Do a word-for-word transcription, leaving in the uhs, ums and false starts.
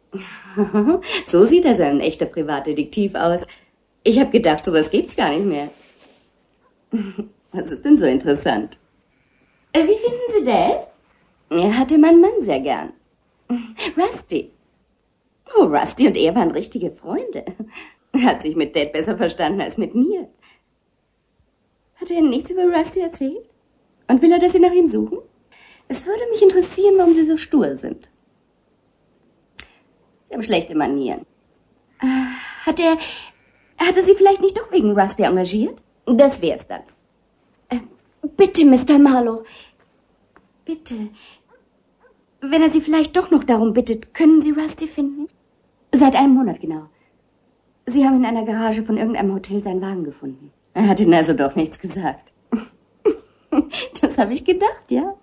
So sieht also ein echter Privatdetektiv aus. Ich habe gedacht, sowas gibt's gar nicht mehr. Was ist denn so interessant? Äh, wie finden Sie Dad? Er hatte meinen Mann sehr gern. Rusty. Oh, Rusty und er waren richtige Freunde. Er hat sich mit Dad besser verstanden als mit mir. Hat er Ihnen nichts über Rusty erzählt? Und will er, dass Sie nach ihm suchen? Es würde mich interessieren, warum Sie so stur sind. Sie haben schlechte Manieren. Hat er... Hat er Sie vielleicht nicht doch wegen Rusty engagiert? Das wär's dann. Äh, bitte, Mister Marlowe. Bitte. Wenn er Sie vielleicht doch noch darum bittet, können Sie Rusty finden? Seit einem Monat genau. Sie haben in einer Garage von irgendeinem Hotel seinen Wagen gefunden. Er hat Ihnen also doch nichts gesagt. Das habe ich gedacht, ja.